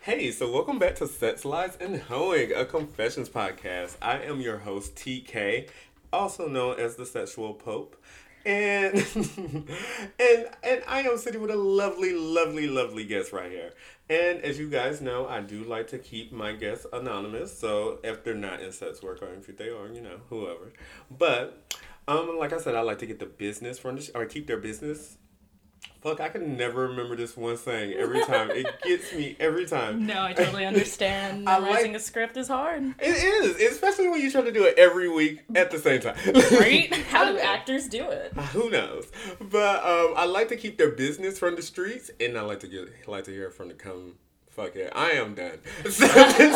Hey, so welcome back to Sex, Lies, and Hoeing, a confessions podcast. I am your host, TK, also known as the Sexual Pope. And and I am sitting with a lovely guest right here. And as you guys know, I do like to keep my guests anonymous. So if they're not in sex work or if they are, whoever. But like I said, I like to get the business from or keep their business. Fuck, I can never remember this one saying every time. It gets me every time. No, I totally understand. Memorizing a script is hard. It is, especially when you try to do it every week at the same time. Right? How do actors do it? Who knows? But I like to keep their business from the streets, and I like to hear from the come. Fuck it, I am done. So,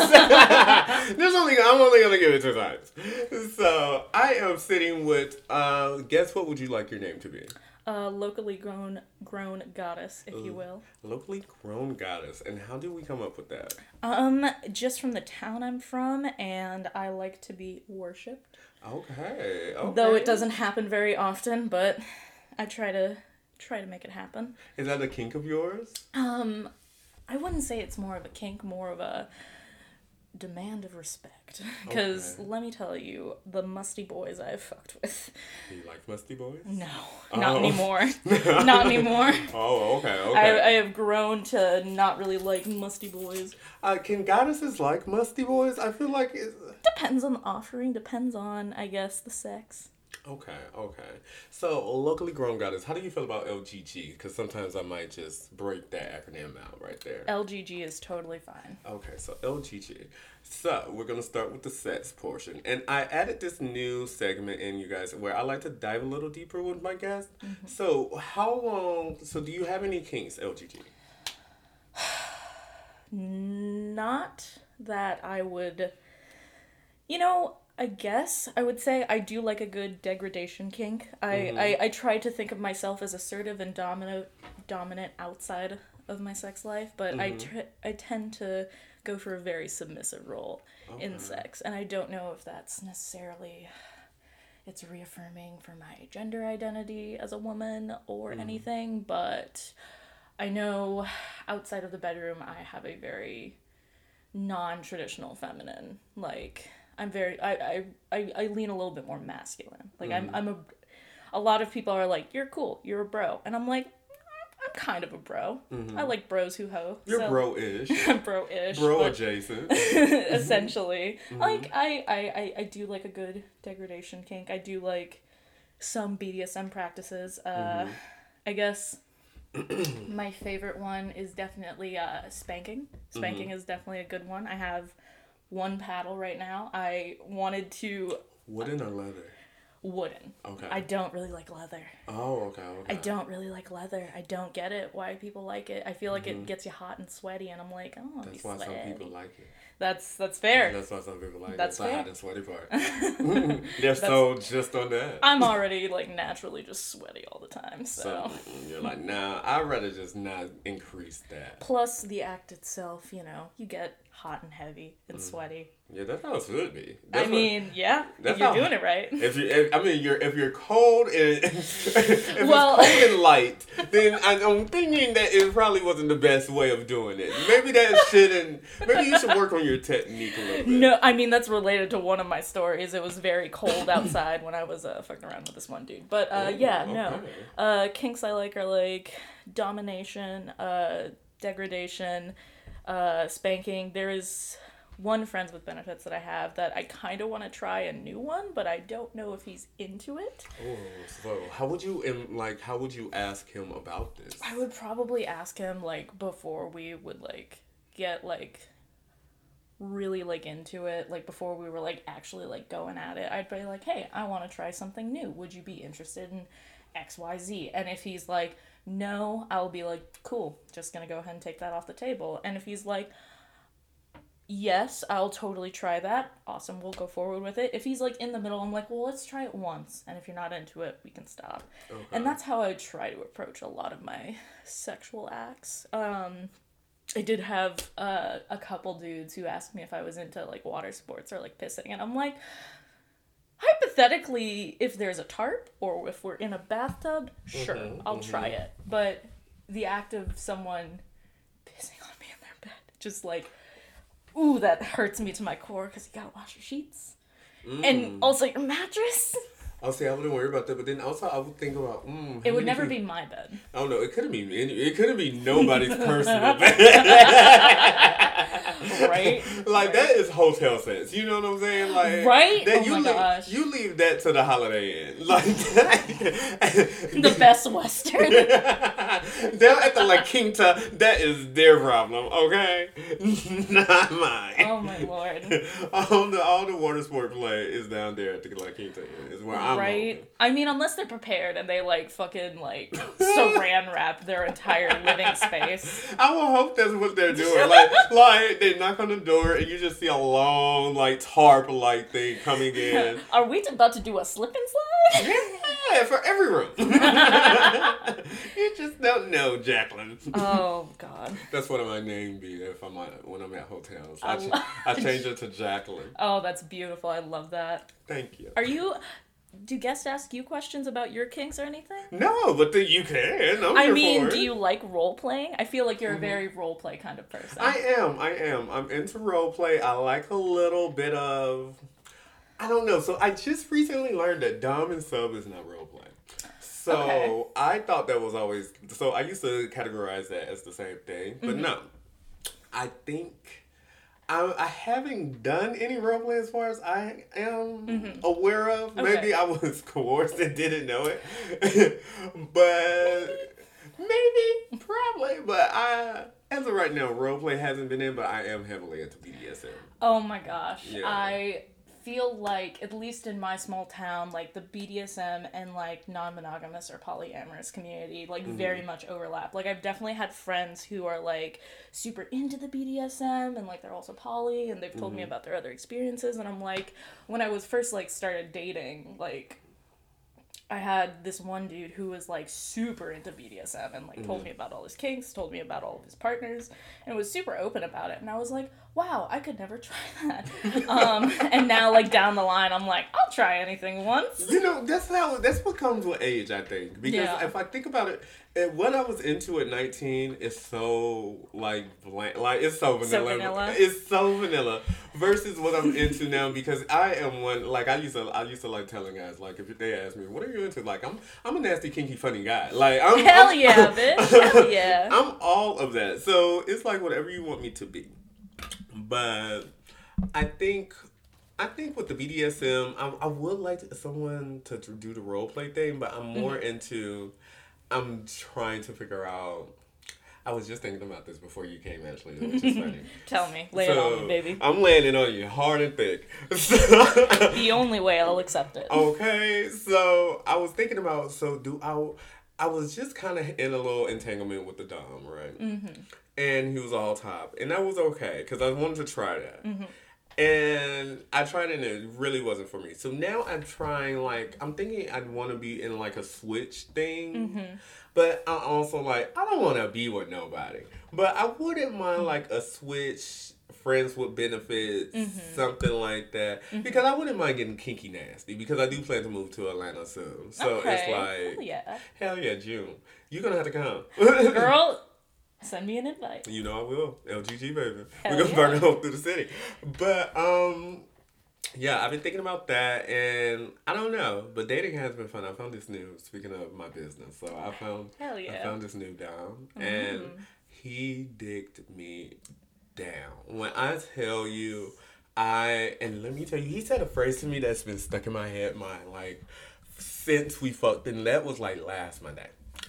I'm only gonna give it 2 times. So I am sitting with. Guess what would you like your name to be? Locally grown goddess, if you will. Locally grown goddess. And how do we come up with that? Just from the town I'm from, and I like to be worshipped. Okay. Though it doesn't happen very often, but I try to make it happen. Is that a kink of yours? I wouldn't say it's more of a kink, more of a demand of respect. Because let me tell you, the musty boys I've fucked with. Do you like musty boys? No, not anymore. Not anymore. Oh, okay. I have grown to not really like musty boys. Can goddesses like musty boys? I feel like it's... Depends on the offering, depends on, I guess, the sex. Okay. So, locally grown goddess, how do you feel about LGG? Because sometimes I might just break that acronym out right there. LGG is totally fine. Okay, so LGG. So, we're going to start with the sex portion. And I added this new segment in, you guys, where I like to dive a little deeper with my guests. Mm-hmm. So, do you have any kinks, LGG? Not that I would... I guess I would say I do like a good degradation kink. I try to think of myself as assertive and dominant outside of my sex life, but I tend to go for a very submissive role in sex, and I don't know if that's necessarily it's reaffirming for my gender identity as a woman or anything, but I know outside of the bedroom I have a very non-traditional feminine, like I'm very, I lean a little bit more masculine. Like, a lot of people are like, you're cool, you're a bro. And I'm like, I'm kind of a bro. Mm-hmm. I like bros who hoe. You're bro-ish. Bro-ish. Bro-adjacent. Essentially. Mm-hmm. Like, I do like a good degradation kink. I do like some BDSM practices. I guess my favorite one is definitely spanking. Spanking is definitely a good one. I have 1 paddle right now. I wanted to... Wooden or leather? Wooden. Okay. I don't really like leather. Oh, okay. I don't really like leather. I don't get it, why people like it. I feel like it gets you hot and sweaty, and I'm like, I don't want to be sweaty. That's why some people like it. That's fair. That's why some people like that's it. Fair. The hot and sweaty part. They're sold just on that. I'm already, naturally just sweaty all the time, so you're like, nah, I'd rather just not increase that. Plus, the act itself, you get hot and heavy and sweaty. Yeah, that's how it should be. If you're doing it right. If you're cold and if it's cold and light, then I'm thinking that it probably wasn't the best way of doing it. Maybe you should work on your technique a little bit. No, that's related to one of my stories. It was very cold outside when I was fucking around with this one dude. But kinks I like are like domination, degradation, spanking. There is one friends with benefits that I have that I kind of want to try a new one, but I don't know if he's into it. Oh, so how would you ask him about this? I would probably ask him before we would get really into it, before we were actually going at it. I'd be like, hey, I want to try something new. Would you be interested in XYZ? And if he's like, no, I'll be like, cool, just gonna go ahead and take that off the table. And if he's like, yes, I'll totally try that, awesome, we'll go forward with it. If he's in the middle, I'm like, well, let's try it once, and if you're not into it, we can stop. Okay. And that's how I try to approach a lot of my sexual acts. I did have a couple dudes who asked me if I was into water sports or pissing, and I'm like, hypothetically, if there's a tarp or if we're in a bathtub, sure, I'll try it. But the act of someone pissing on me in their bed just like, ooh, that hurts me to my core because you gotta wash your sheets. And also your mattress. I'll say I wouldn't worry about that, but then also I would think about it would never be my bed. Oh no, it couldn't be nobody's personal bed. Right? Like that is hotel sense. You know what I'm saying? Like right? That oh my gosh. You leave that to the Holiday Inn. Like the Best Western. Down at the La Quinta, that is their problem, okay? Not mine. Oh my Lord. all the water sport play is down there at the La Quinta is where I'm right? I mean, unless they're prepared and they like fucking like saran wrap their entire living space. I will hope that's what they're doing. Like they knock on the door and you just see a long like tarp like thing coming in. Are we about to do a slip and slide? Yeah, for every room. You just don't know, Jacqueline. Oh God. That's what my name be when I'm at hotels. I change it to Jacqueline. Oh, that's beautiful. I love that. Thank you. Do guests ask you questions about your kinks or anything? No, but you can. I mean, do you like role playing? I feel like you're a very role play kind of person. I am. I'm into role play. I like a little bit of, I don't know. So I just recently learned that dom and sub is not role play. So okay. I thought that was always, so I used to categorize that as the same thing, but no. I think I haven't done any role play as far as I am aware of. Okay. Maybe I was coerced and didn't know it. But maybe, probably. But as of right now, role play hasn't been in, but I am heavily into BDSM. Oh my gosh. Yeah. I feel like, at least in my small town, like the BDSM and like non-monogamous or polyamorous community like very much overlap. Like I've definitely had friends who are like super into the BDSM and like they're also poly and they've told me about their other experiences, and I'm like, when I was first like started dating, like I had this one dude who was like super into BDSM and like told me about all his kinks, told me about all of his partners, and was super open about it. And I was like, wow, I could never try that. And now like down the line, I'm like, I'll try anything once. You know, that's what comes with age, I think. Because if I think about it, what I was into at 19 is so like blank, like it's so vanilla. It's so vanilla versus what I'm into now, because I am one, like I used to like telling guys, like if they ask me, what are you into? Like I'm a nasty, kinky, funny guy. Like I'm bitch. Hell yeah. I'm all of that. So it's like whatever you want me to be. But I think with the BDSM, I would like someone to do the role play thing, but I'm more into, I'm trying to figure out, I was just thinking about this before you came, actually, which is funny. Tell me. Lay it on me, baby. I'm laying it on you hard and thick. The only way I'll accept it. Okay, so I was thinking about, I was just kind of in a little entanglement with the dom, right? And he was all top. And that was okay, because I wanted to try that. And I tried it and it really wasn't for me. So now I'm trying, like, I'm thinking I'd want to be in, like, a switch thing. But I also, like, I don't want to be with nobody. But I wouldn't mind, like, a switch, friends with benefits, something like that. Because I wouldn't mind getting kinky nasty, because I do plan to move to Atlanta soon. So it's like, hell yeah, June. You're going to have to come. Girl, send me an invite. You know I will. LGG, baby. Hell We're going to burn it home through the city. But, yeah, I've been thinking about that, and I don't know, but dating has been fun. I found this new, speaking of my business, so I found this new dom, and he dicked me down. When I tell you, and let me tell you, he said a phrase to me that's been stuck in my head, since we fucked, and that was like last Monday.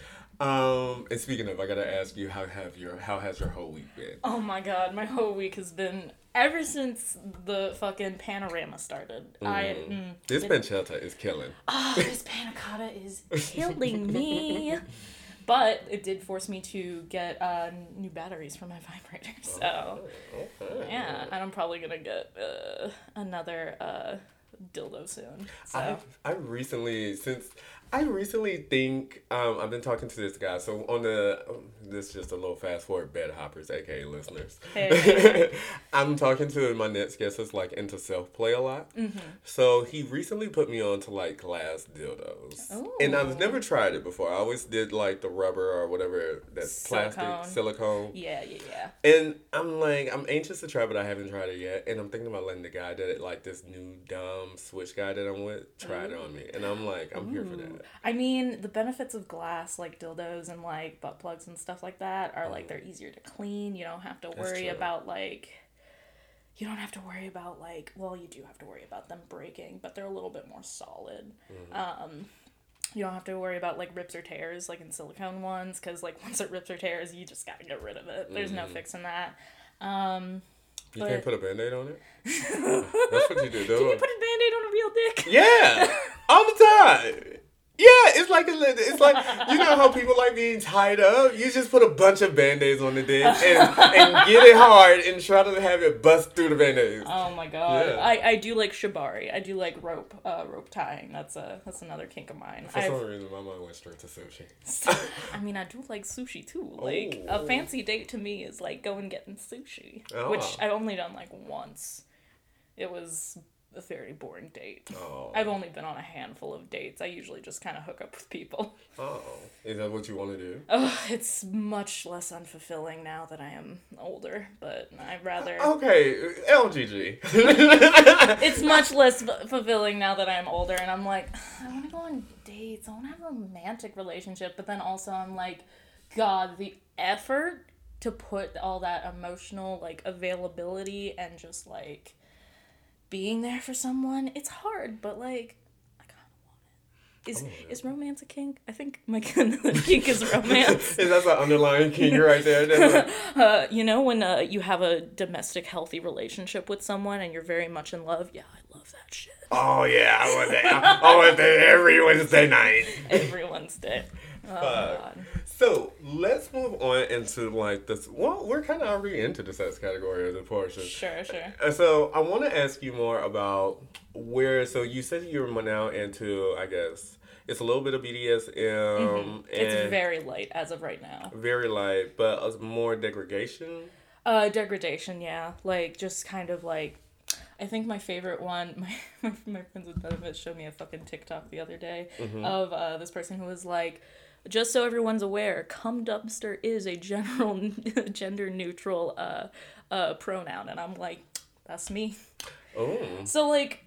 And speaking of, I gotta ask you, how has your whole week been? Oh my god, my whole week has been, ever since the fucking panorama started. This pancetta is killing. This panna cotta is killing me. But it did force me to get new batteries for my vibrator. So, yeah, and I'm probably gonna get another dildo soon. So. I recently, since I recently think I've been talking to this guy. So on this is just a little fast forward, bed hoppers, aka listeners. Hey. I'm talking to my next guest is like into self play a lot. Mm-hmm. So he recently put me on to like glass dildos, Ooh. and I've never tried it before. I always did like the rubber or whatever that's plastic silicone. Yeah. And I'm anxious to try, but I haven't tried it yet. And I'm thinking about letting the guy that like this new dumb switch guy that I'm with try it on me, and I'm like, I'm here for that. I mean, the benefits of glass, like dildos and like butt plugs and stuff like that, are like they're easier to clean. You don't have to worry about like. You don't have to worry about like. Well, you do have to worry about them breaking, but they're a little bit more solid. You don't have to worry about like rips or tears like in silicone ones, because like once it rips or tears, you just gotta get rid of it. There's no fixing that. You can't put a Band-Aid on it? That's what you do, though. Can you put a Band-Aid on a real dick? Yeah! All the time! Yeah, it's like you know how people like being tied up? You just put a bunch of Band-Aids on the dick and get it hard and try to have it bust through the Band-Aids. Oh my god. Yeah. I do like shibari. I do like rope tying. That's another kink of mine. For some reason, my mind went straight to sushi. I mean, I do like sushi too. Like, a fancy date to me is like going getting sushi. Which I've only done like once. It was a very boring date. Oh. I've only been on a handful of dates. I usually just kind of hook up with people. Oh. Is that what you want to do? It's much less unfulfilling now that I am older, but I'd rather... Okay, LGG. It's much less fulfilling now that I am older, and I'm like, I want to go on dates. I want to have a romantic relationship, but then also I'm like, God, the effort to put all that emotional, like, availability and just, like... being there for someone, it's hard, but like, I kind of want it. Is romance a kink? I think my kink is romance. That's an underlying kink right there. You know, when you have a domestic, healthy relationship with someone and you're very much in love, yeah, I love that shit. Oh, yeah, I want that every Wednesday night. Every Wednesday. Oh, God. So, let's move on into, like, this. Well, we're kind of already into the sex category of the portion. Sure. So, I want to ask you more about so you said you're now into, I guess, it's a little bit of BDSM. And it's very light as of right now. Very light, but more degradation? Degradation, yeah. Like, just kind of, like, I think my favorite one, my friends with benefits showed me a fucking TikTok the other day of this person who was like, just so everyone's aware, cum dumpster is a general gender neutral pronoun, and I'm like, that's me. Oh. So like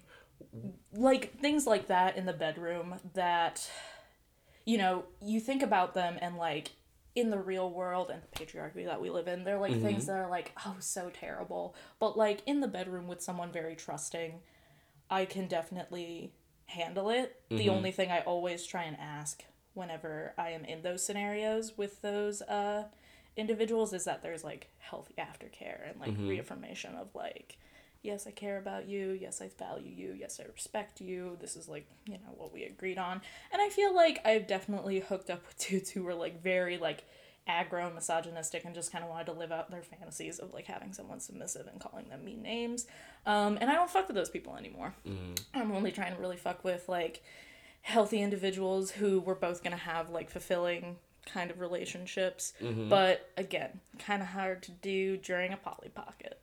things like that in the bedroom that, you know, you think about them and like in the real world and the patriarchy that we live in, they're like things that are like, oh, so terrible. But like in the bedroom with someone very trusting, I can definitely handle it. The only thing I always try and ask whenever I am in those scenarios with those individuals is that there's like healthy aftercare and like reaffirmation of like, yes, I care about you. Yes, I value you. Yes, I respect you. This is like, you know, what we agreed on. And I feel like I've definitely hooked up with dudes who were like very like aggro and misogynistic and just kind of wanted to live out their fantasies of like having someone submissive and calling them mean names. And I don't fuck with those people anymore. I'm only trying to really fuck with like healthy individuals who we're both going to have like fulfilling kind of relationships, but again, kind of hard to do during a Polly Pocket.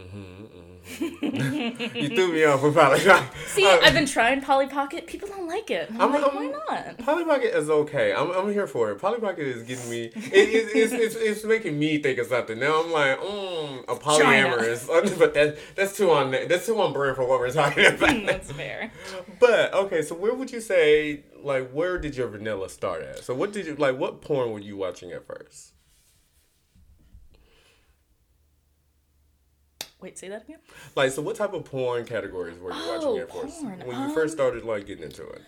You threw me off with Polly Pocket. See, I've been trying Polly Pocket. People don't like it. I'm like, why not? Polly Pocket is okay. I'm here for it. Polly Pocket is getting me. It's making me think of something. Now I'm like, a polyamorous, but that's too on brand for what we're talking about. That's fair. But okay, so where would you say? Like, where did your vanilla start at? So what porn were you watching at first? Wait, say that again? Like, so what type of porn categories were you watching at first? When you first started, like, getting into it?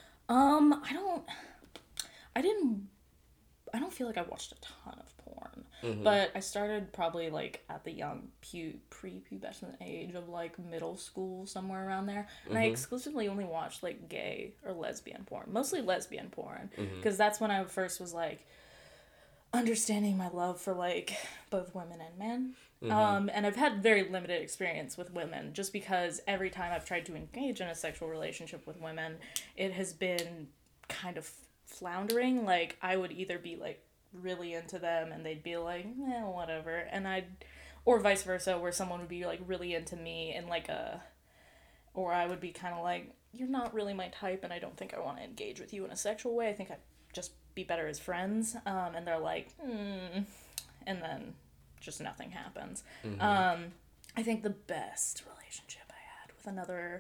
I don't feel like I watched a ton of porn, but I started probably like at the young pre-pubescent age of like middle school, somewhere around there, and I exclusively only watched like gay or lesbian porn, mostly lesbian porn, because that's when I first was like understanding my love for like both women and men. And I've had very limited experience with women just because every time I've tried to engage in a sexual relationship with women, it has been kind of floundering, like, I would either be, like, really into them and they'd be like, whatever, and or vice versa, where someone would be, like, really into me and, like, or I would be kind of like, you're not really my type and I don't think I want to engage with you in a sexual way. I think I'd just be better as friends. And they're like, and then just nothing happens. Mm-hmm. I think the best relationship I had with another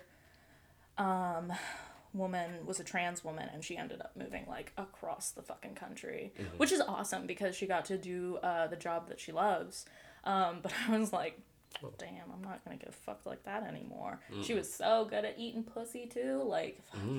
woman was a trans woman, and she ended up moving, like, across the fucking country, mm-hmm. which is awesome because she got to do the job that she loves. But I was like, damn, I'm not gonna get fucked like that anymore. Mm. She was so good at eating pussy too, like.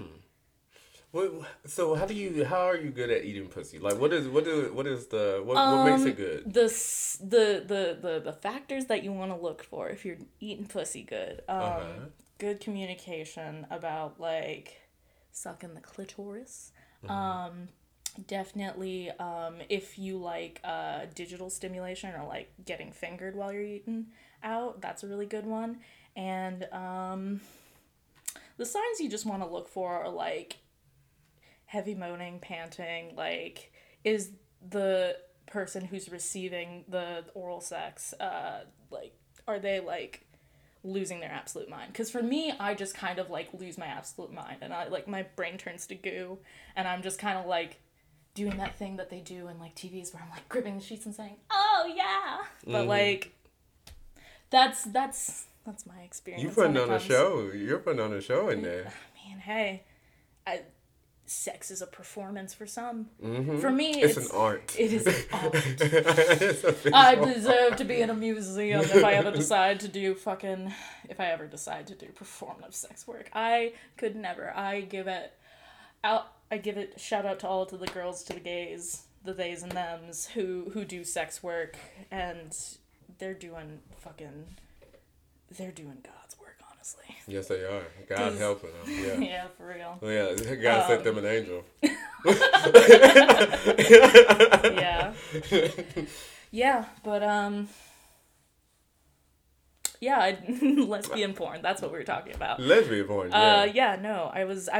So how are you good at eating pussy? Like, what makes it good? The factors that you want to look for if you're eating pussy good. Good communication about, like, sucking the clitoris. Mm-hmm. Definitely, if you like digital stimulation or, like, getting fingered while you're eating out, that's a really good one. And the signs you just want to look for are, like, heavy moaning, panting, like, is the person who's receiving the oral sex, like, are they, like, losing their absolute mind? Because for me, I just kind of, like, lose my absolute mind, and I, like, my brain turns to goo, and I'm just kind of, like, doing that thing that they do in, like, TVs where I'm, like, gripping the sheets and saying, oh, yeah! But, mm-hmm. like, that's my experience. You're putting on a show in there. Man, hey, sex is a performance for some. Mm-hmm. For me, it's an art. It is an art. I deserve to be in a museum if I ever decide to do performative sex work. I could never. I give it shout out to all to the girls, to the gays, the theys and thems who do sex work, and they're doing God's work, honestly. Yes, they are. God helping them. Yeah. Yeah, for real. Well, yeah, God sent them an angel. Yeah. Yeah, but yeah, lesbian porn. That's what we were talking about. Lesbian porn. Yeah. Yeah. No,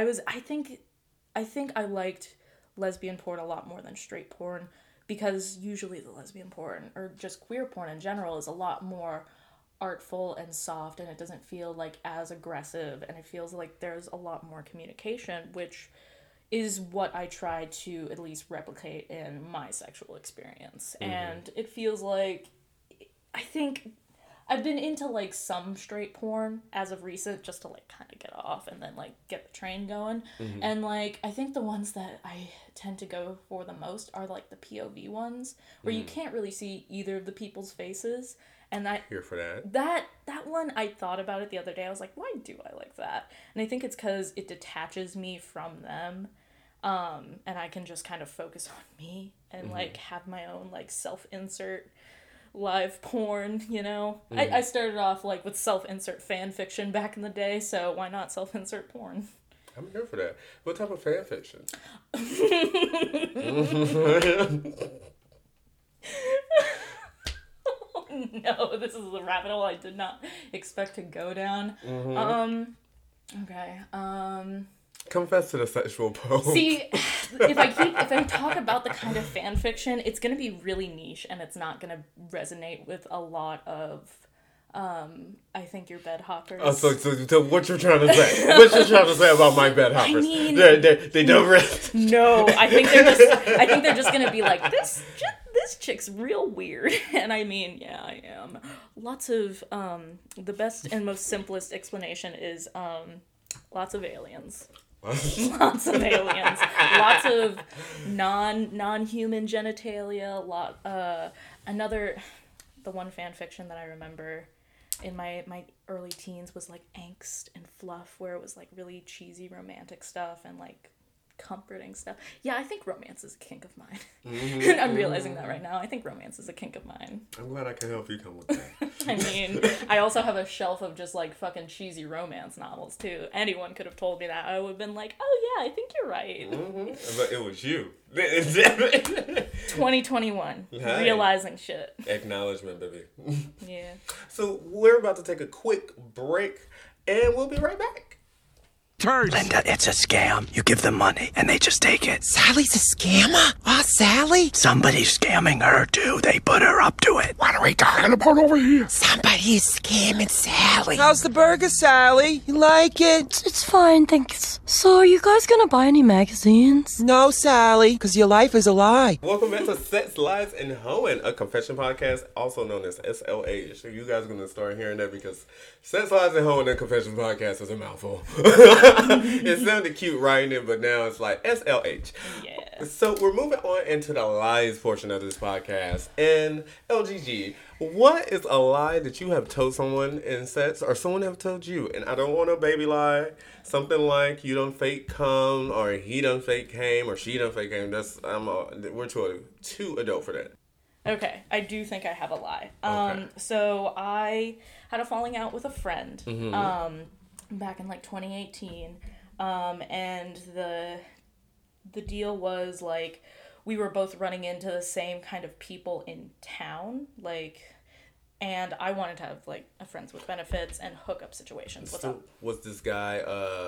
I think I liked lesbian porn a lot more than straight porn, because usually the lesbian porn, or just queer porn in general, is a lot more artful and soft, and it doesn't feel, like, as aggressive, and it feels like there's a lot more communication, which is what I try to at least replicate in my sexual experience. Mm-hmm. And it feels like, I think I've been into, like, some straight porn as of recent, just to, like, kind of get off and then, like, get the train going. Mm-hmm. And, like, I think the ones that I tend to go for the most are, like, the POV ones, where you can't really see either of the people's faces. And here for that. That one, I thought about it the other day. I was like, why do I like that? And I think it's because it detaches me from them. And I can just kind of focus on me and, mm-hmm. like, have my own, like, self-insert live porn, you know? Mm-hmm. I started off, like, with self-insert fan fiction back in the day, so why not self-insert porn? I'm here for that. What type of fan fiction? No, this is a rabbit hole I did not expect to go down. Mm-hmm. Okay. Confess to the sexual pope. See, if I talk about the kind of fan fiction, it's gonna be really niche, and it's not gonna resonate with a lot of I think your bed hoppers. Oh, so what you're trying to say? What you're trying to say about my bed hoppers? I mean, they don't resonate. No, I think they're just gonna be like, this chick's real weird. And I mean, yeah, I am. Lots of the best and most simplest explanation is lots of aliens. Lots of aliens. Lots of non-human genitalia. The one fan fiction that I remember in my early teens was, like, angst and fluff, where it was, like, really cheesy romantic stuff and, like, comforting stuff. Yeah, I think romance is a kink of mine. Mm-hmm. I'm realizing that right now. I think romance is a kink of mine. I'm glad I can help you come with that. I mean, I also have a shelf of just, like, fucking cheesy romance novels, too. Anyone could have told me that. I would have been like, oh, yeah, I think you're right. Mm-hmm. But it was you. 2021. Hi. Realizing shit. Acknowledgement, baby. Yeah. So we're about to take a quick break, and we'll be right back. turds. Linda, it's a scam. You give them money, and they just take it. Sally's a scammer? Oh, Sally? Somebody's scamming her, too. They put her up to it. What are we talking about over here? Somebody's scamming Sally. How's the burger, Sally? You like it? It's fine, thanks. So, are you guys gonna buy any magazines? No, Sally, because your life is a lie. Welcome back to Sex, Lies, and Hoeing, a confession podcast, also known as SLH. So you guys are going to start hearing that because Sex, Lies, and Hoeing, a confession podcast is a mouthful. It sounded cute writing it, but now it's like SLH. Yeah. So we're moving on into the lies portion of this podcast. And LGG, what is a lie that you have told someone in sex or someone have told you? And I don't want a baby lie. Something like you done fake come or he done fake came or she done fake came. We're too adult for that. Okay, I do think I have a lie. Okay. So I had a falling out with a friend back in like 2018. And the deal was like we were both running into the same kind of people in town, like, and I wanted to have like a friends with benefits and hookup situations. What's up? Was this guy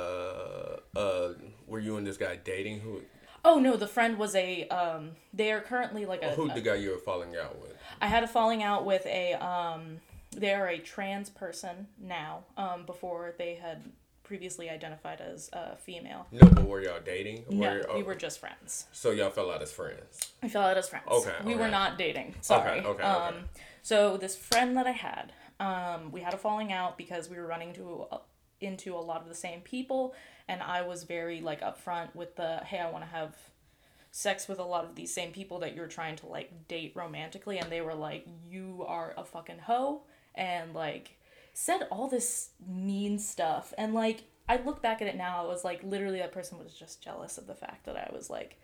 were you and this guy dating? Who? Oh no, the friend was they are currently like Who the guy you were falling out with? I had a falling out with they are a trans person now, before they had previously identified as female. No, but were y'all dating? No, we were just friends. So y'all fell out as friends? We fell out as friends. Okay. We were not dating. Sorry. Okay. So this friend that I had, we had a falling out because we were running into a lot of the same people, and I was very like upfront with hey, I want to have sex with a lot of these same people that you're trying to like date romantically, and they were like, you are a fucking hoe, and like said all this mean stuff. And like I look back at it now, I was like, literally that person was just jealous of the fact that I was like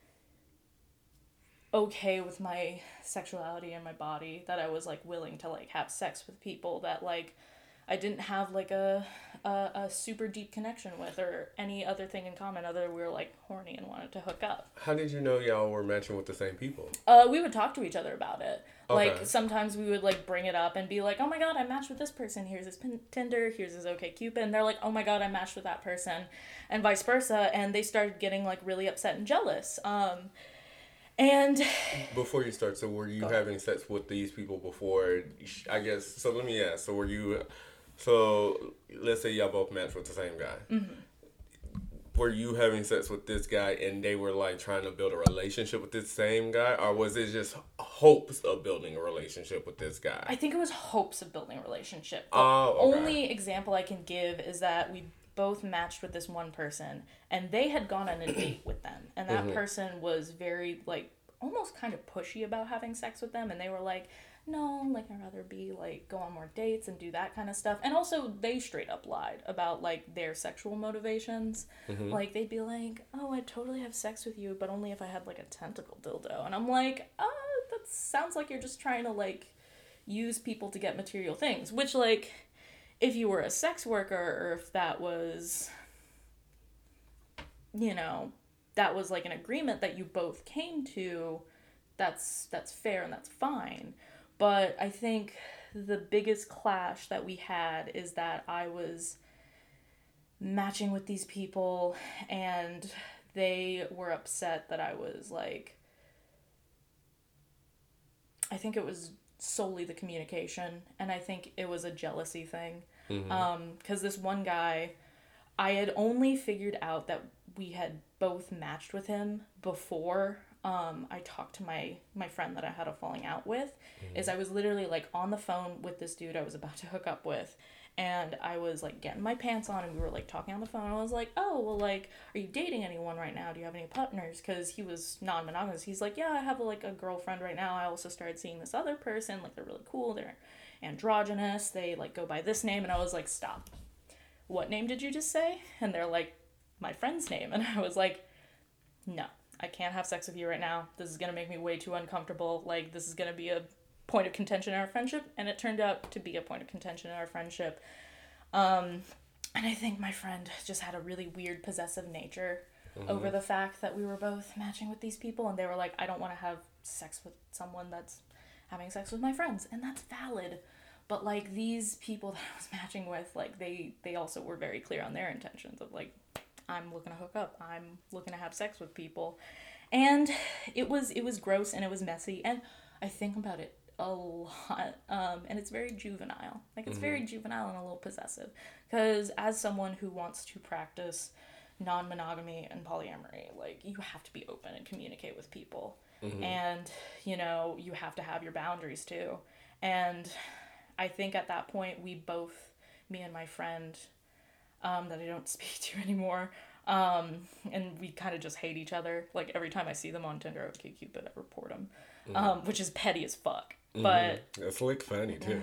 okay with my sexuality and my body, that I was like willing to like have sex with people that like I didn't have like a super deep connection with or any other thing in common other than we were like horny and wanted to hook up. How did you know y'all were matching with the same people? We would talk to each other about it. Okay. Like sometimes we would like bring it up and be like, oh my god, I matched with this person, here's his Tinder, here's his OkCupid, and they're like, oh my god, I matched with that person, and vice versa, and they started getting like really upset and jealous. And before you start, so were you having sex with these people before? I guess, so let me ask, so let's say y'all both matched with the same guy. Mm-hmm. Were you having sex with this guy and they were like trying to build a relationship with this same guy, or was it just hopes of building a relationship with this guy? I think it was hopes of building a relationship. The okay. only example I can give is that we both matched with this one person, and they had gone on a date with them, and that person was very like almost kind of pushy about having sex with them, and they were like, no, like I'd rather be like go on more dates and do that kind of stuff. And also they straight up lied about like their sexual motivations. Like they'd be like, oh, I'd totally have sex with you, but only if I had like a tentacle dildo. And I'm like, that sounds like you're just trying to like use people to get material things, which like if you were a sex worker, or if that was, you know, that was like an agreement that you both came to, that's fair and that's fine. But I think the biggest clash that we had is that I was matching with these people and they were upset that I was like, I think it was solely the communication, and I think it was a jealousy thing. Because this one guy, I had only figured out that we had both matched with him before I talked to my friend that I had a falling out with. Is I was literally like on the phone with this dude I was about to hook up with, and I was like getting my pants on, and we were like talking on the phone. I was like, oh, well, like, are you dating anyone right now? Do you have any partners? Because he was non-monogamous. He's like, yeah, I have like a girlfriend right now. I also started seeing this other person, like they're really cool, they're androgynous, they like go by this name. And I was like, stop, what name did you just say? And they're like, my friend's name. And I was like, no, I can't have sex with you right now. This is gonna make me way too uncomfortable. Like, this is gonna be a point of contention in our friendship. And it turned out to be a point of contention in our friendship. And I think my friend just had a really weird possessive nature over the fact that we were both matching with these people, and they were like, I don't want to have sex with someone that's having sex with my friends, and that's valid. But, like, these people that I was matching with, like, they also were very clear on their intentions of, like, I'm looking to hook up. I'm looking to have sex with people. And it was gross and it was messy. And I think about it a lot. And it's very juvenile. Like, it's very juvenile and a little possessive. Because as someone who wants to practice non-monogamy and polyamory, like, you have to be open and communicate with people. And, you know, you have to have your boundaries too. And I think at that point we both, me and my friend that I don't speak to anymore, and we kind of just hate each other. Like, every time I see them on Tinder, OkCupid, I report them, which is petty as fuck. But it's like funny too.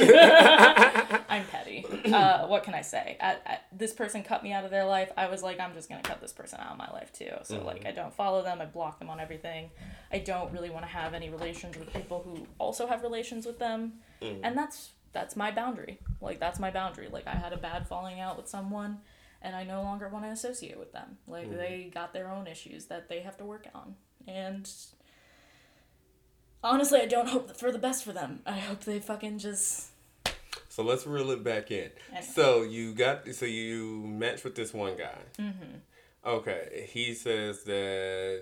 I'm petty. What can I say? This person cut me out of their life. I was like, I'm just gonna cut this person out of my life too. So like, I don't follow them. I block them on everything. I don't really want to have any relations with people who also have relations with them. And that's my boundary. Like, that's my boundary. Like, I had a bad falling out with someone, and I no longer want to associate with them. Like, they got their own issues that they have to work on. And honestly, I don't hope for the best for them. I hope they fucking just... So let's reel it back in. Anyway. So you matched with this one guy. Okay, he says that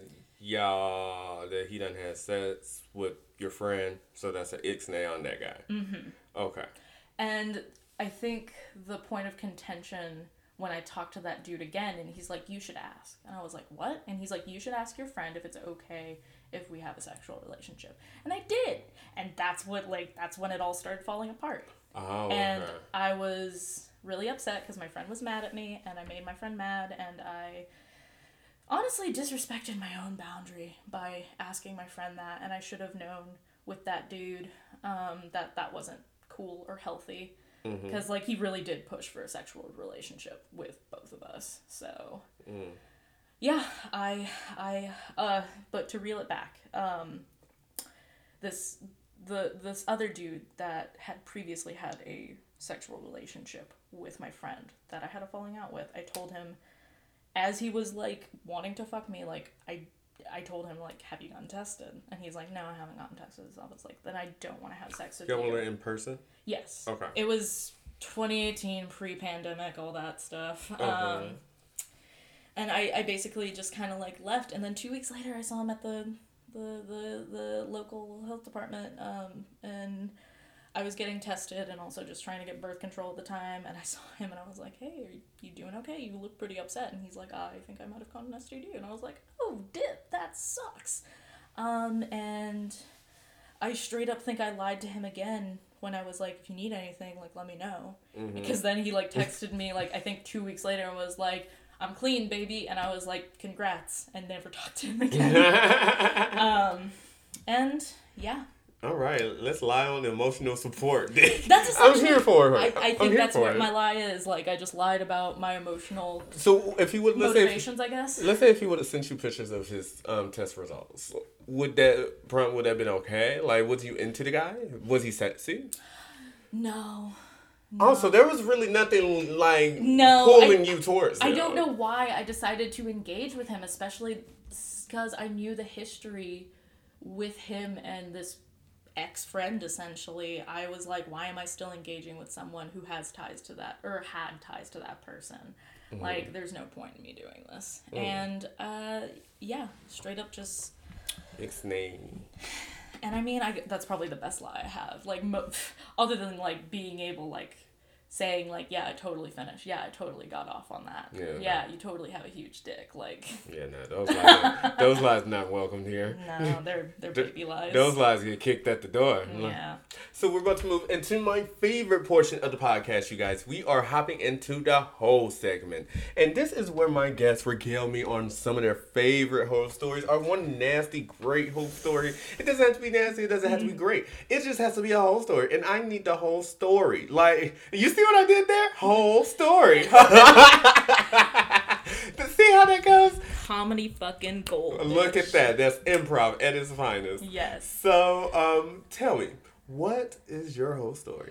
that he done had sex with your friend, so that's an ixnay on that guy. Okay. And I think the point of contention when I talked to that dude again, and he's like, you should ask. And I was like, what? And he's like, you should ask your friend if it's okay if we have a sexual relationship. And I did. And that's when it all started falling apart. Oh, and okay. I was really upset because my friend was mad at me, and I made my friend mad, and I honestly disrespected my own boundary by asking my friend that, and I should have known with that dude that wasn't cool or healthy, because like, he really did push for a sexual relationship with both of us. So yeah, but to reel it back, this other dude that had previously had a sexual relationship with my friend that I had a falling out with, I told him, as he was like wanting to fuck me, like, I told him, like, have you gotten tested? And he's like, no, I haven't gotten tested. So I was like, then I don't want to have sex with you. Y'all were in person? Yes. Okay. It was 2018, pre-pandemic, all that stuff. And I basically just kind of like left, and then 2 weeks later I saw him at the local health department, and I was getting tested and also just trying to get birth control at the time, and I saw him and I was like, hey, are you doing okay? You look pretty upset. And he's like, I think I might have caught an STD. And I was like, oh, dip, that sucks. And I straight up think I lied to him again when I was like, if you need anything, like, let me know. Because then he like texted me like, I think 2 weeks later, and was like, I'm clean, baby. And I was like, congrats, and never talked to him again. And yeah. All right, let's lie on emotional support. That's I'm here for her. I think that's what my lie is. Like, I just lied about my emotional So if he would motivations, I guess. Let's say if he would have sent you pictures of his test results, would that have been okay? Like, was you into the guy? Was he sexy? No. Oh, so there was really nothing like No, pulling you towards him. I don't know why I decided to engage with him, especially because I knew the history with him and this ex-friend, essentially. I was like, why am I still engaging with someone who has ties to that, or had ties to that person? Like, there's no point in me doing this. And yeah, straight up just Ixnay. And I mean, that's probably the best lie I have. Like, other than like being able, like, saying like, yeah, I totally finished. Yeah, I totally got off on that. Yeah, you totally have a huge dick. Like. Yeah, no, those lies not welcomed here. No, they're baby lies. Those lies get kicked at the door. Yeah. So we're about to move into my favorite portion of the podcast, you guys. We are hopping into the whole segment. And this is where my guests regale me on some of their favorite whole stories, or one nasty, great whole story. It doesn't have to be nasty. It doesn't have to be great. It just has to be a whole story. And I need the whole story. Like, you see what I did there? Whole story. See how that goes? Comedy fucking gold. Look at that. That's improv at its finest. Yes. So, tell me, what is your whole story?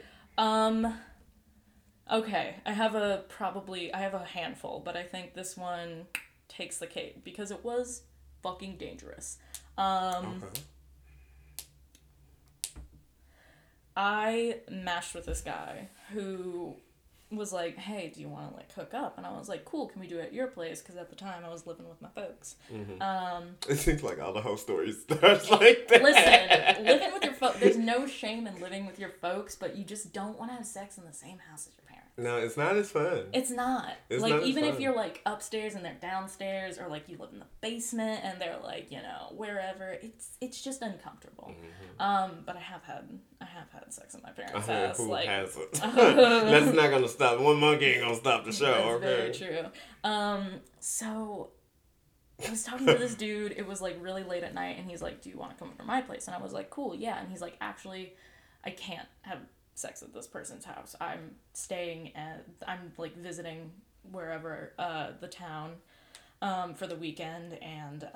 Okay, I have a handful, but I think this one takes the cake because it was fucking dangerous. Okay. I matched with this guy who was like, hey, do you want to, like, hook up? And I was like, cool, can we do it at your place? Because at the time, I was living with my folks. It seems like all the whole stories starts like that. Listen, living with your folks, there's no shame in living with your folks, but you just don't want to have sex in the same house as your parents. No, it's not as fun. It's not. It's like, not as even if fun. you're, like, upstairs and they're downstairs, or, like, you live in the basement and they're, like, you know, wherever, it's just uncomfortable. But I have had sex in my parents' house. Who Like, hasn't? That's not gonna stop. One monkey ain't gonna stop the show. that's Okay. very true. So I was talking to this dude. It was, like, really late at night, and he's like, do you want to come over to my place? And I was like, cool, yeah. And he's like, actually, I can't have sex at this person's house. I'm staying at, I'm, like, visiting wherever, the town, for the weekend, and,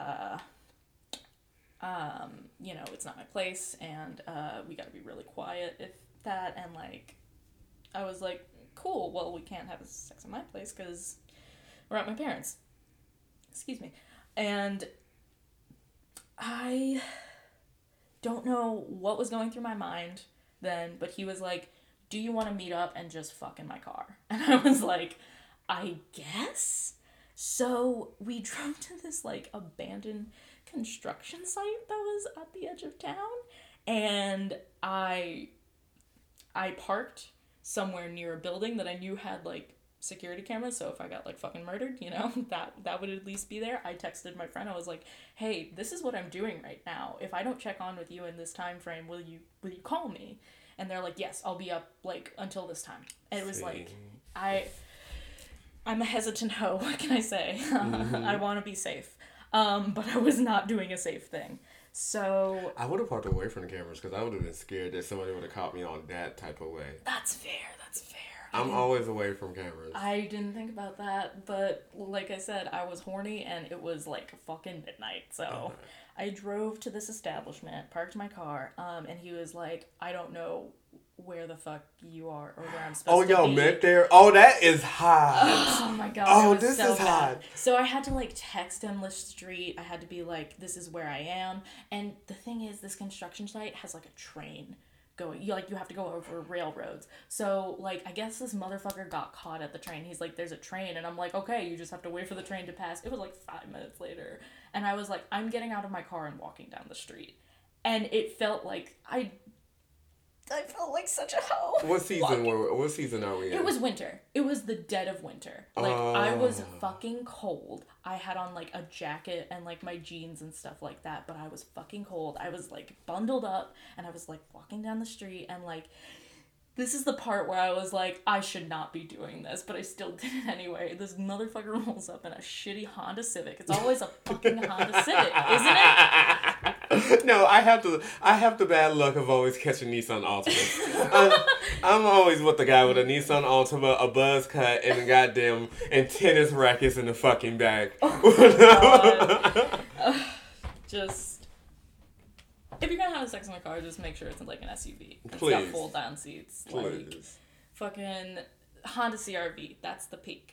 you know, it's not my place, and, we gotta be really quiet if that, and, like, I was like, cool, well, we can't have sex at my place, because we're at my parents'. Excuse me. And I don't know what was going through my mind then, but he was like, do you want to meet up and just fuck in my car? And I was like, I guess? So we drove to this, like, abandoned construction site that was at the edge of town, and I parked somewhere near a building that I knew had, like, security cameras, so if I got, like, fucking murdered, you know, that would at least be there. I texted my friend, I was like, hey, this is what I'm doing right now. If I don't check on with you in this time frame, will you call me? And they're like, yes, I'll be up, like, until this time. And it was like, I'm a hesitant hoe, what can I say? I want to be safe. But I was not doing a safe thing. So I would have parked away from the cameras because I would have been scared that somebody would have caught me on that type of way. That's fair. I'm always away from cameras. I didn't think about that, but like I said, I was horny and it was like fucking midnight. So I drove to this establishment, parked my car, and he was like, I don't know where the fuck you are or where I'm supposed to be. Oh, y'all met there? Oh, that is hot. Oh my god. Oh, it was this so is bad. hot. So I had to, like, text him the street. I had to be like, this is where I am. And the thing is, this construction site has, like, a train going. You have to go over railroads. So, like, I guess this motherfucker got caught at the train. He's like, there's a train. And I'm like, okay, you just have to wait for the train to pass. It was like 5 minutes later. And I was like, I'm getting out of my car and walking down the street. And it felt like I felt like such a hoe. What season are we in? It was winter. It was the dead of winter. Like, I was fucking cold. I had on, like, a jacket and, like, my jeans and stuff like that, but I was fucking cold. I was, like, bundled up, and I was, like, walking down the street, and, like, this is the part where I was like, I should not be doing this, but I still did it anyway. This motherfucker rolls up in a shitty Honda Civic. It's always a fucking Honda Civic, isn't it? No, I have the bad luck of always catching Nissan Altimas. I'm always with the guy with a Nissan Altima, a buzz cut, and a goddamn and tennis rackets in the fucking bag. Just, if you're gonna have sex in a car, just make sure it's like an SUV. It's Please. got fold down seats. Please. Like, fucking Honda CR-V. That's the peak.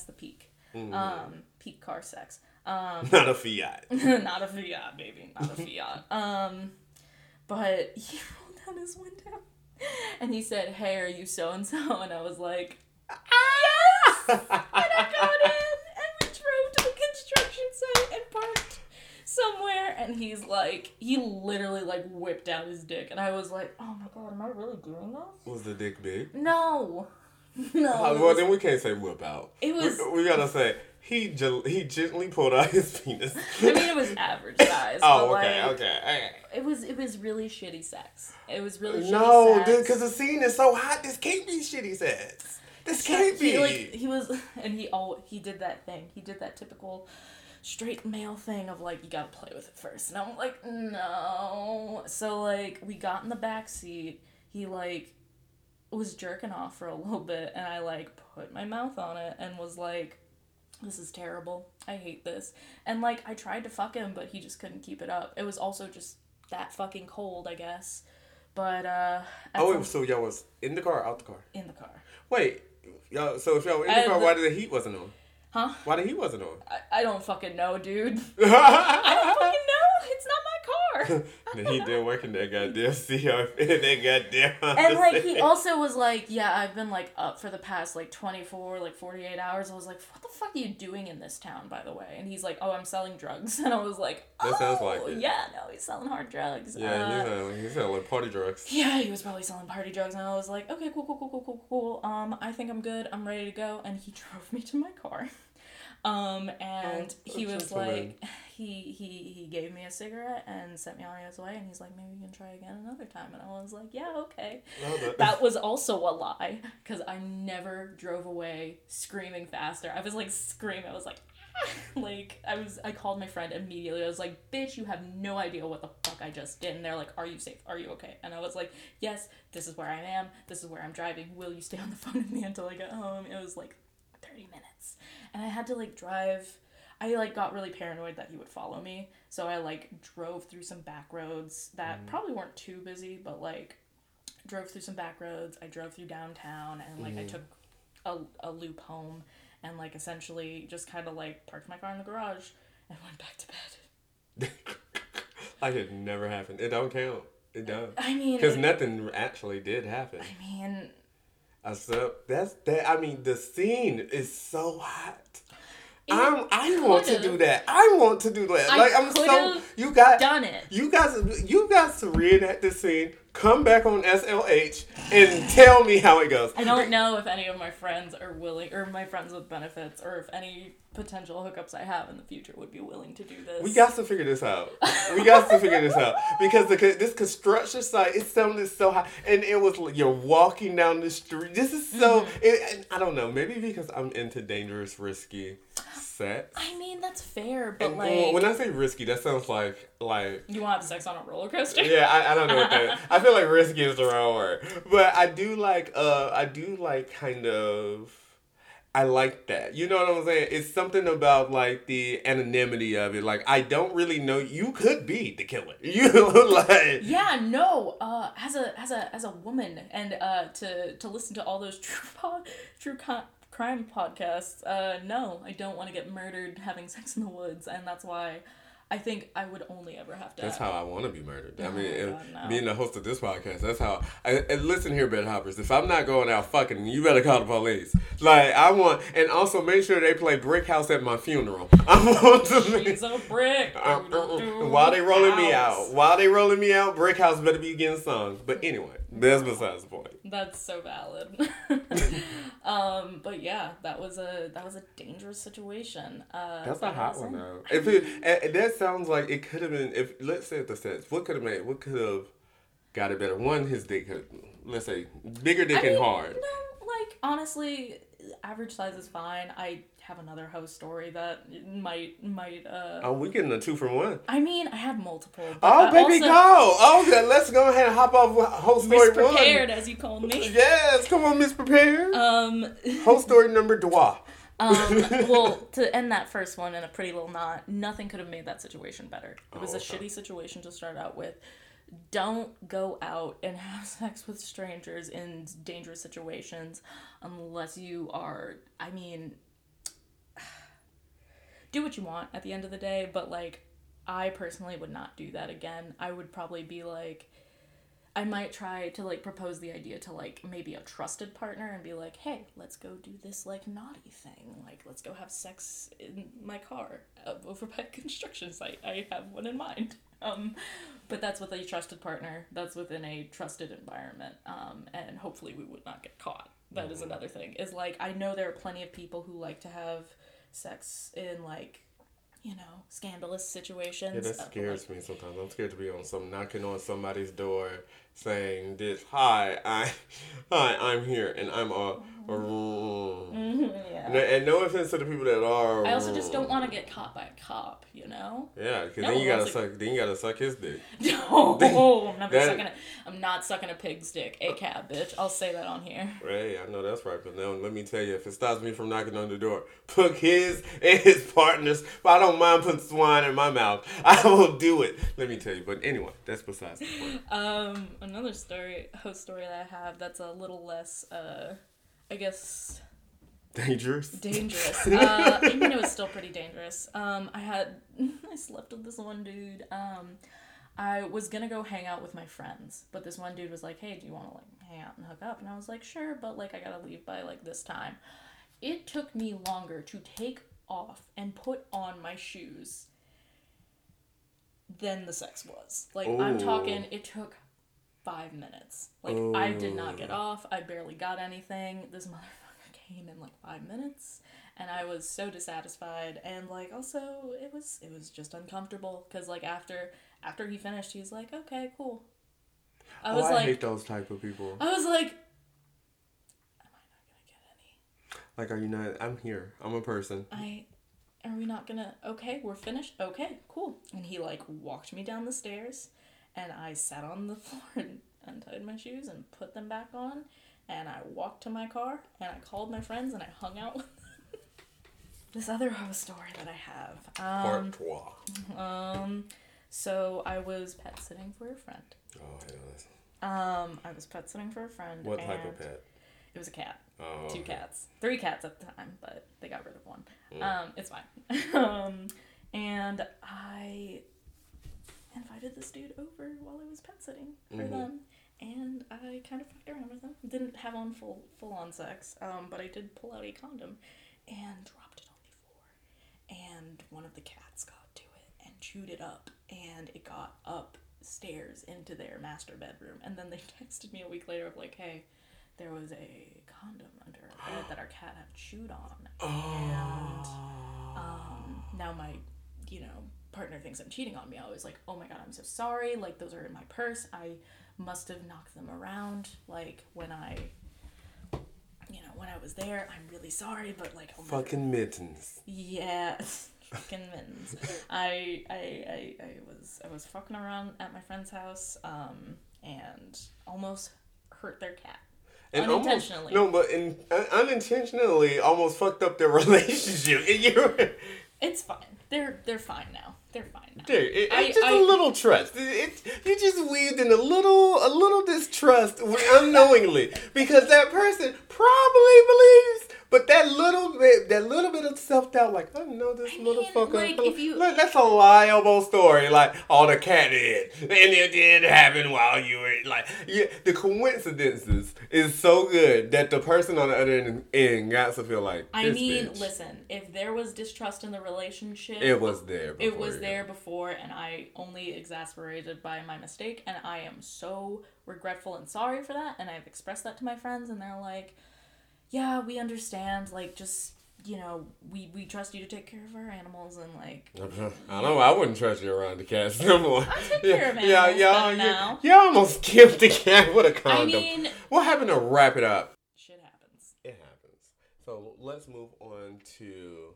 Peak car sex. Not a Fiat. Not a Fiat, baby. Not a Fiat. But he rolled down his window and he said, hey, are you so-and-so? And I was like, yes! And I got in and we drove to the construction site and parked somewhere. And he's like, he literally, like, whipped out his dick. And I was like, oh my god, am I really doing this? Was the dick big? No. Well, then we can't say whip out. It was... We gotta say, he gently pulled out his penis. I mean, it was average size. Oh, but, okay, like, okay. It was really shitty sex. It was really shitty No, sex. dude, because the scene is so hot. This can't be shitty sex. This can't be. He did that thing. He did that typical straight male thing of, like, you gotta play with it first. And I'm like, no. So, like, we got in the back seat. He, like, was jerking off for a little bit, and I, like, put my mouth on it and was like, this is terrible. I hate this. And, like, I tried to fuck him, but he just couldn't keep it up. It was also just that fucking cold, I guess. But, so y'all was in the car or out the car? in the car. Wait, y'all, so if y'all were in the car, why did the heat wasn't on? Huh? Why the heat wasn't on? I don't fucking know, dude. I don't fucking know. It's not my car. Then he did work in that goddamn CRF in that goddamn. And like he also was like, yeah, I've been like up for the past like 24, like 48 hours. I was like, what the fuck are you doing in this town, by the way? And he's like, oh, I'm selling drugs. And I was like, oh, that sounds like it. Yeah, no, he's selling hard drugs. Yeah, he's selling party drugs. Yeah, he was probably selling party drugs, and I was like, okay, cool. I think I'm good. I'm ready to go. And he drove me to my car. And he was like, he gave me a cigarette and sent me on his way, and he's like, maybe you can try again another time. And I was like, yeah, okay. That was also a lie, because I never drove away screaming faster. I was like screaming. I was like, like, I called my friend immediately. I was like, bitch, you have no idea what the fuck I just did. And they're like, are you safe? Are you okay? And I was like, yes, this is where I am. This is where I'm driving. Will you stay on the phone with me until I get home? It was like 30 minutes. And I had to like drive. I like got really paranoid that he would follow me. So I like drove through some back roads that probably weren't too busy, but like drove through some back roads. I drove through downtown, and like I took a loop home, and like essentially just kind of like parked my car in the garage and went back to bed. Like it never happened. It don't count. It don't. I mean, because nothing actually did happen. I mean, so that's that. I mean, the scene is so hot. I want to do that. I want to do that. Like I'm so you got done it. You guys to reenact this scene. Come back on SLH and tell me how it goes. I don't know if any of my friends are willing, or my friends with benefits, or if any potential hookups I have in the future would be willing to do this. We got to figure this out. Because this construction site, it sounded so high, and it was like you're walking down the street. This is so. I don't know. Maybe because I'm into dangerous, risky sex. I mean, that's fair, but when I say risky, that sounds like you want to have sex on a roller coaster. Yeah, I don't know what that. I feel like risky is the wrong word, but I do like kind of. I like that. You know what I'm saying? It's something about like the anonymity of it. Like I don't really know. You could be the killer. You like. Yeah. No. As a woman, and to listen to all those true crime podcasts. No, I don't want to get murdered having sex in the woods, and that's why. I think I would only ever have to. That's how I want to be murdered. I mean, God, no. Being the host of this podcast, that's how. And listen here, bed hoppers. If I'm not going out fucking, you better call the police. Like I want, and also make sure they play Brick House at my funeral. I want to. She's a brick. While they rolling me out, Brick House better be getting sung. But anyway, that's besides the point. That's so valid. But yeah, that was a dangerous situation. That's a hot one though. If that sounds like it could have been. If let's say the sets, what could have got it better? One, his dick could, let's say, bigger dick and hard. No, like honestly, average size is fine. I have another host story that might. Oh, we getting a 2 for 1. I mean, I had multiple. Oh, baby, go! Oh, okay, let's go ahead and hop off host story 1. Misprepared, as you called me. Yes, come on, misprepared. Host story number 2. Well, to end that first one in a pretty little knot, nothing could have made that situation better. It was a shitty situation to start out with. Don't go out and have sex with strangers in dangerous situations unless you are, I mean, do what you want at the end of the day, but like, I personally would not do that again. I would probably be like, I might try to like propose the idea to like maybe a trusted partner and be like, hey, let's go do this like naughty thing. Like, let's go have sex in my car over by a construction site. I have one in mind. But that's with a trusted partner. That's within a trusted environment. And hopefully we would not get caught. That is another thing. Is like, I know there are plenty of people who like to have sex in like, you know, scandalous situations. Yeah, that scares me sometimes. I'm scared to be knocking on somebody's door saying this, hi, I'm here, and I'm yeah. And no offense to the people that are. I also just don't want to get caught by a cop, you know? Yeah, because then you gotta suck his dick. No, I'm not sucking a pig's dick. ACAB, bitch. I'll say that on here. Right, I know that's right, but now let me tell you, if it stops me from knocking on the door, put his and his partners, I don't mind putting swine in my mouth, I will do it. Let me tell you, but anyway, that's besides the point. Another host story that I have that's a little less, I guess... Dangerous? I mean, it was still pretty dangerous. I slept with this one dude. I was gonna go hang out with my friends, but this one dude was like, hey, do you want to, like, hang out and hook up? And I was like, sure, but, like, I gotta leave by, like, this time. It took me longer to take off and put on my shoes than the sex was. Like, I'm talking, it took 5 minutes. Like, I did not get off. I barely got anything. This motherfucker came in, like, 5 minutes. And I was so dissatisfied. And, like, also, it was just uncomfortable. Because, like, after he finished, he was like, okay, cool. I hate those type of people. I was like, am I not going to get any? Like, are you not? I'm here. I'm a person. Are we not going to? Okay, we're finished. Okay, cool. And he, like, walked me down the stairs. And I sat on the floor and untied my shoes and put them back on. And I walked to my car. And I called my friends and I hung out with them. This other host story that I have. Part trois. So I was pet sitting for a friend. Oh, hell yes. I was pet sitting for a friend. What type of pet? It was a cat. Oh, 2 cats. 3 cats at the time, but they got rid of one. It's fine. And I invited this dude over while I was pet sitting for them. And I kind of fucked around with him. Didn't have on full on sex, but I did pull out a condom and dropped it on the floor. And one of the cats got to it and chewed it up. And it got upstairs into their master bedroom. And then they texted me a week later of like, hey, there was a condom under our bed that our cat had chewed on. And now my, partner thinks I'm cheating on me. I was like, oh my God, I'm so sorry. Like, those are in my purse. I must have knocked them around. Like, when I was there, I'm really sorry, but like, oh my fucking mittens. Yeah. Fucking mittens. I was fucking around at my friend's house, and almost hurt their cat. And unintentionally. Unintentionally almost fucked up their relationship. It's fine. They're fine now. They're fine now. Just a little trust. You just weaved in a little distrust unknowingly because that person probably believes, but that little bit of self-doubt, like, I know this motherfucker. Like, that's a liable story. Like, oh, the cat did, and it did happen while you were like, the coincidences is so good that the person on the other end got to feel like. Listen, if there was distrust in the relationship, it was there. Before, and I only exasperated by my mistake, and I am so regretful and sorry for that. And I've expressed that to my friends, and they're like, yeah, we understand, like, just, we trust you to take care of our animals, and like, I know I wouldn't trust you around the cats no more. I take care of animals now. You almost killed the cat with a condom. I mean, what happened to wrap it up? Shit happens. It happens. So let's move on to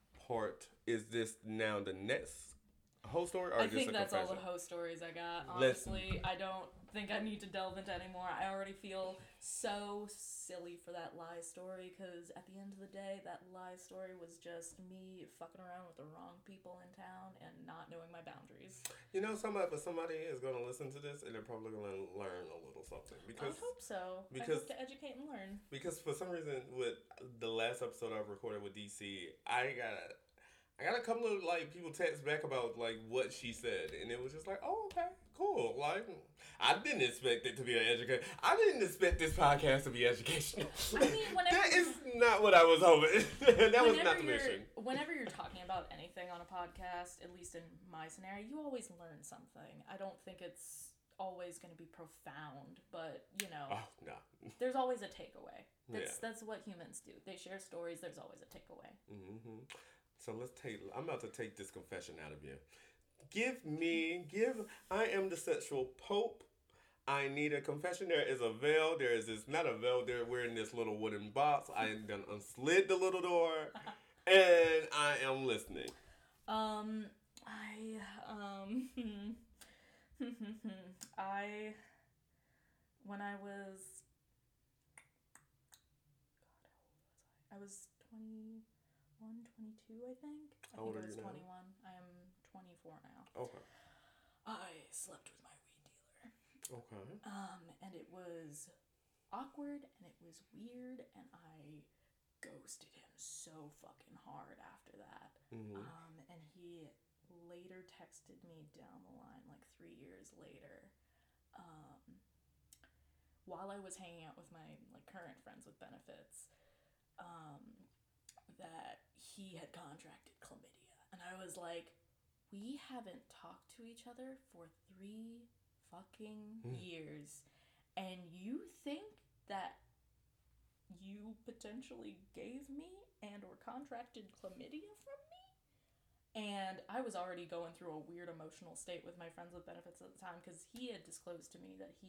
is this now the next whole story, or I just think a that's confession? all the host stories I got. Honestly, I don't think I need to delve into anymore. I already feel so silly for that lie story, because at the end of the day, that lie story was just me fucking around with the wrong people in town and not knowing my boundaries. Somebody is going to listen to this and they're probably going to learn a little something. Because I hope so. I hope to educate and learn. Because for some reason, with the last episode I recorded with DC, I got a couple of like people text back about like what she said, and it was just like, oh, okay, cool. Like, I didn't expect it to be an education. I didn't expect this podcast to be educational. I mean, that is not what I was hoping. That was not the mission. Whenever you're talking about anything on a podcast, at least in my scenario, you always learn something. I don't think it's always going to be profound, but no. There's always a takeaway. That's what humans do. They share stories. There's always a takeaway. Mm-hmm. So I'm about to take this confession out of you. I am the sexual pope. I need a confession. There is a veil. Not a veil. We're in this little wooden box. I done unslid the little door, and I am listening. When I was 22, I think. I think I was 21. I am 24 now. Okay. I slept with my weed dealer. Okay. And it was awkward, and it was weird, and I ghosted him so fucking hard after that. Mm-hmm. And he later texted me down the line, like 3 years later, while I was hanging out with my like current friends with benefits, that he had contracted chlamydia. And I was like, we haven't talked to each other for 3 fucking years. And you think that you potentially gave me and or contracted chlamydia from me? And I was already going through a weird emotional state with my friends with benefits at the time because he had disclosed to me that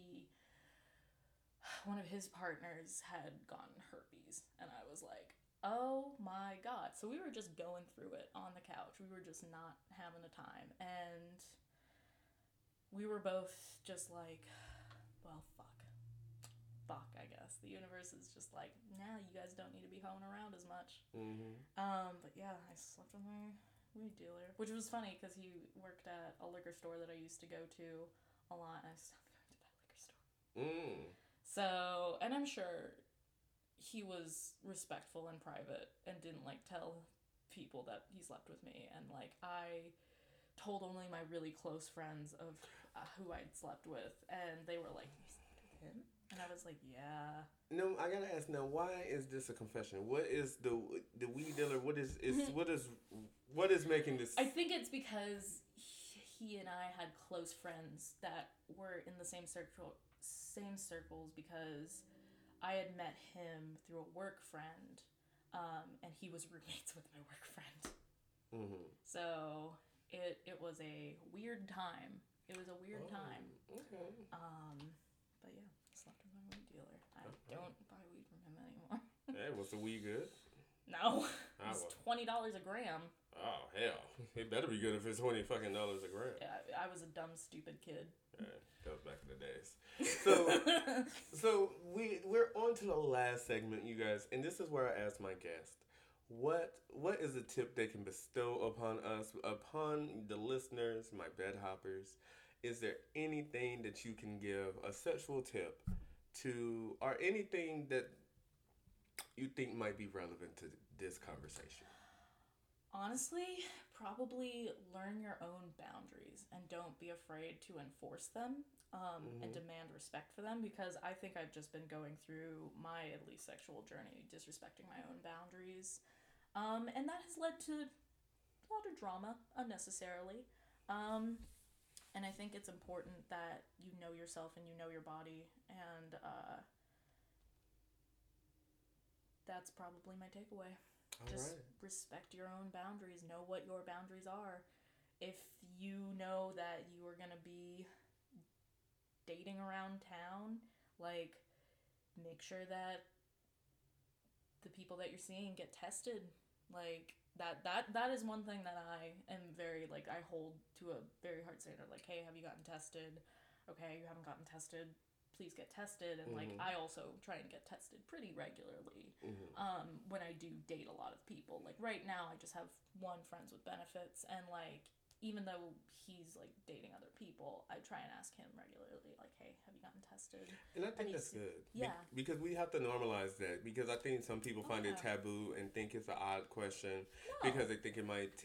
one of his partners had gotten herpes. And I was like, oh my God. So we were just going through it on the couch. We were just not having a time. And we were both just like, well, fuck, I guess. The universe is just like, nah, you guys don't need to be hoeing around as much. But yeah, I slept with my weed dealer. Which was funny because he worked at a liquor store that I used to go to a lot. And I stopped going to that liquor store. So, and I'm sure he was respectful and private and didn't like tell people that he slept with me. And like I told only my really close friends of who I'd slept with, and they were like, "You slept with him?" And I was like, "Yeah." No, I gotta ask now. Why is this a confession? What is the weed dealer? What is making this? I think it's because he and I had close friends that were in the same circles because I had met him through a work friend, and he was roommates with my work friend. So it was a weird time. It was a weird time. Okay. But yeah, I slept with my weed dealer. I don't buy weed from him anymore. Hey, was the weed good? No, it was $20 a gram. Oh hell, it better be good if it's $20 a gram. Yeah, I was a dumb, stupid kid. That was back in the days. So we're on to the last segment, you guys, and this is where I ask my guest, what is a tip they can bestow upon us, upon the listeners, my bed hoppers? Is there anything that you can give, a sexual tip to, or anything that you think might be relevant to this conversation? Honestly, probably learn your own boundaries and don't be afraid to enforce them and demand respect for them, because I think I've just been going through my, at least, sexual journey disrespecting my own boundaries. And that has led to a lot of drama unnecessarily. And I think it's important that you know yourself and you know your body, and that's probably my takeaway. Just respect your own boundaries. Know what your boundaries are. If you know that you are going to be dating around town, like, make sure that the people that you're seeing get tested. Like, that is one thing that I am very, like, I hold to a very hard standard. Like, hey, have you gotten tested? Okay, you haven't gotten tested. Please get tested. And like I also try and get tested pretty regularly when I do date a lot of people. Like right now I just have one friends with benefits, and like even though he's like dating other people, I try and ask him regularly, like, hey, have you gotten tested? And I think that's good. Yeah. Because we have to normalize that, because I think some people find it taboo and think it's an odd question because they think it might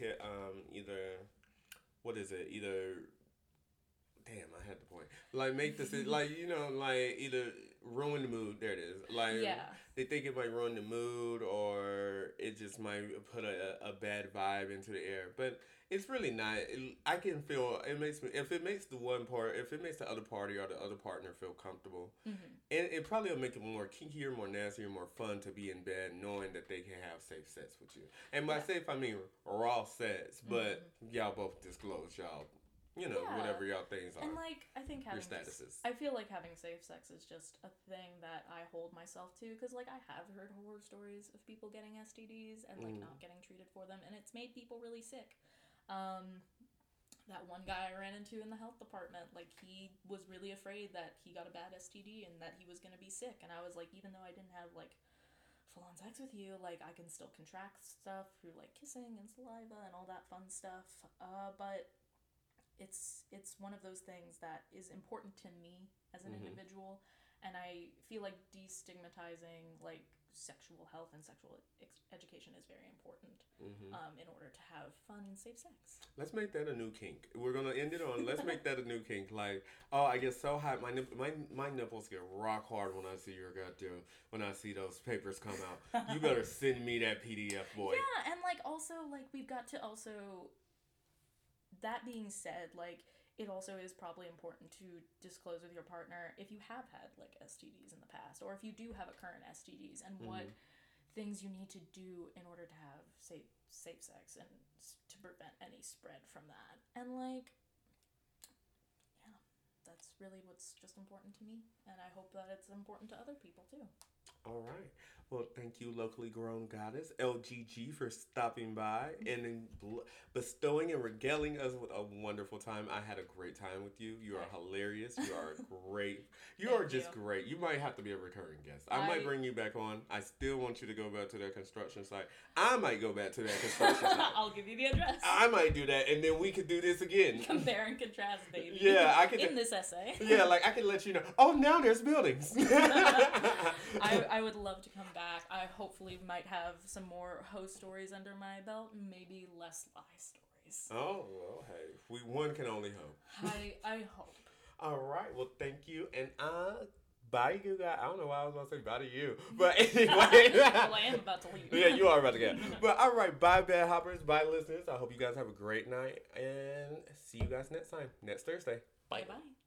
damn, I had the point. Like, make this, like, you know, like, either ruin the mood. There it is. Like, they think it might ruin the mood, or it just might put a bad vibe into the air. But it's really not. I can feel, it makes me, if it makes the other party or the other partner feel comfortable, and it probably will make it more kinkier, more nastier, more fun to be in bed knowing that they can have safe sex with you. And by safe, I mean raw sex, but y'all both disclose y'all, you know, whatever y'all things are. And like, I think having statuses. I feel like having safe sex is just a thing that I hold myself to, because like I have heard horror stories of people getting STDs and like not getting treated for them, and it's made people really sick. That one guy I ran into in the health department, like he was really afraid that he got a bad STD and that he was gonna be sick, and I was like, even though I didn't have like full-on sex with you, like I can still contract stuff through like kissing and saliva and all that fun stuff, but it's one of those things that is important to me as an individual, and I feel like destigmatizing like sexual health and sexual education is very important in order to have fun and safe sex. Let's make that a new kink. We're gonna end it on. Let's make that a new kink. Like, oh, I get so hot. My nipples get rock hard when I see your goddamn. When I see those papers come out. You better send me that PDF, boy. Yeah, and like also like we've got to also. That being said, like it also is probably important to disclose with your partner if you have had like STDs in the past, or if you do have a current STDs, and what things you need to do in order to have safe sex and to prevent any spread from that. And like, yeah, that's really what's just important to me, and I hope that it's important to other people too. All right. Well, thank you, locally grown goddess, LGG, for stopping by and bestowing and regaling us with a wonderful time. I had a great time with you. You are hilarious. You are great. You are just great. You might have to be a recurring guest. I might bring you back on. I still want you to go back to that construction site. I might go back to that construction site. I'll give you the address. I might do that, and then we could do this again. Compare and contrast, baby. Yeah, I can. In this essay. Yeah, like I can let you know. Oh, now there's buildings. I would love to come back. I hopefully might have some more host stories under my belt, maybe less lie stories. Oh, well, hey, one can only hope. I hope. All right, well, thank you, and bye, you guys. I don't know why I was going to say bye to you, but anyway. Well, I am about to leave. Yeah, you are about to get. But all right, bye, bed hoppers, bye, listeners. I hope you guys have a great night, and see you guys next time, next Thursday. Bye. Bye.